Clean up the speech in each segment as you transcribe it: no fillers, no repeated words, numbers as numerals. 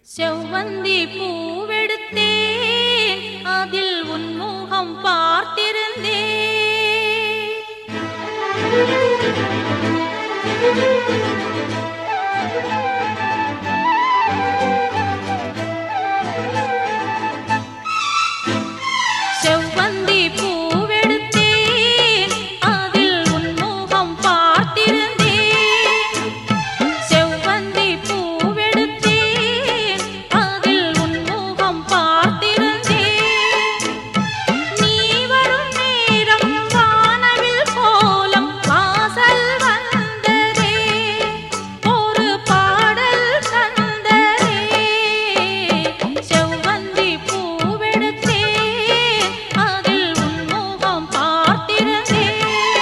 செவ்வந்தி பூவெடுத்தேன், அதில் உன் முகம் பார்த்திருந்தேன். செவ்வந்தி பூவெடுத்தேன், அதில் உன் முகம் பார்த்திருந்தேன். செவ்வந்தி பூவெடுத்தேன், அதில் உன் முகம் பார்த்திருந்தேன். நீ வரும் நேரம் வானவில் கோலம் வாசல் வந்ததே, ஒரு பாடல் தந்ததே. செவ்வந்தி பூவெடுத்தேன், அதில் உன் முகம் பார்த்திருந்தேன்.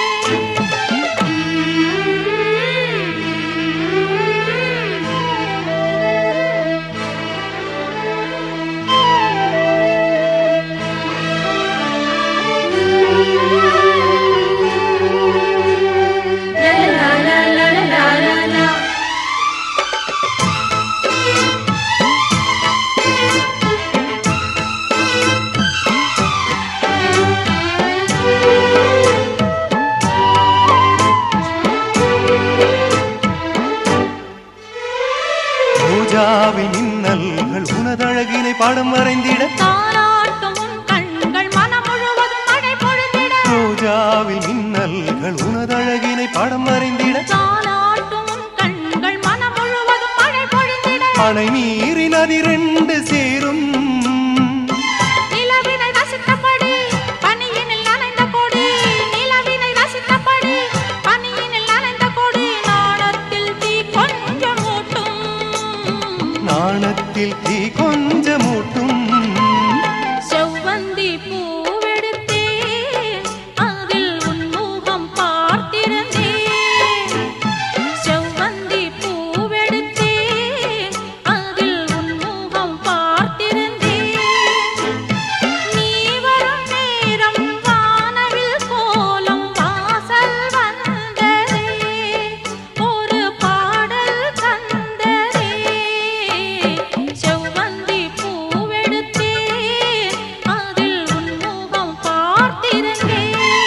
ரோஜாவின் மின்னல்கள் உனதழகினை பாடம் வரைந்திட, தாலாட்டும் உன் கண்கள் மனம் முழுவதும் மழை பொழிந்திட. ரோஜாவின் மின்னல்கள் உனதழகினை பாடம் வரைந்திட, தாலாட்டும் உன் கண்கள் மனம் முழுவதும் மழை பொழிந்திட. அணை நீரின் அதிரெண்டு சேரும், நிலவினை ரசித்தபடி பனியினில் நனைந்த கொடி, நிலவினை ரசித்தபடி பனியினில் நனைந்த கொடி. நாணத்தில் தீ கொஞ்சம் மூட்டும், நாணத்தில் தீ கொஞ்சமூட்டும். செவ்வந்தி பூவெடுத்தேன், அதில் உன் முகம் பார்த்திருந்தேன். செவ்வந்தி பூவெடுத்தேன், அதில் உன் முகம் பார்த்திருந்தேன். நீ வரும் நேரம் வானவில் கோலம் வாசல் வந்ததே, ஒரு பாடல் தந்ததே. செவ்வந்தி பூவெடுத்தேன், அதில் உன் முகம் பார்த்திருந்தேன்.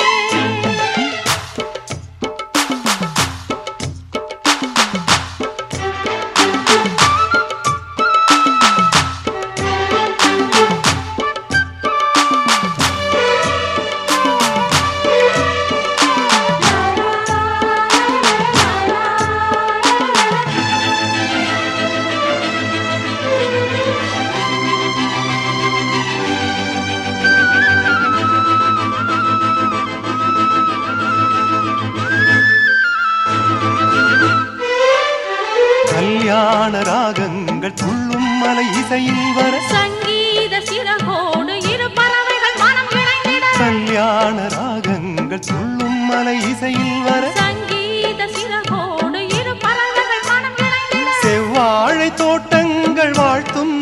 கல்யாண ராகங்கள் துள்ளும் மலை இசையில் வர, சங்கீத சிறகோடு இரு பறவைகள் மனம் இணைந்திட. கல்யாண ராகங்கள் துள்ளும் மலை இசையில் வர, சங்கீத சிறகோடு இரு பறவைகள் மனம் இணைந்திட. செவ்வாழை தோட்டங்கள் வாழ்த்தும்,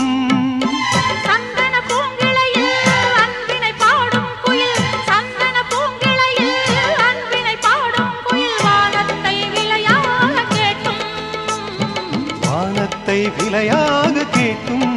சந்தன பூங்கிளையில் அன்பினை பாடும் குயில், சந்தன பூங்கிளையில் அன்பினை பாடும் குயில். வானத்தை விளையாக கேட்டும், வானத்தை விலையாக கேட்கும்.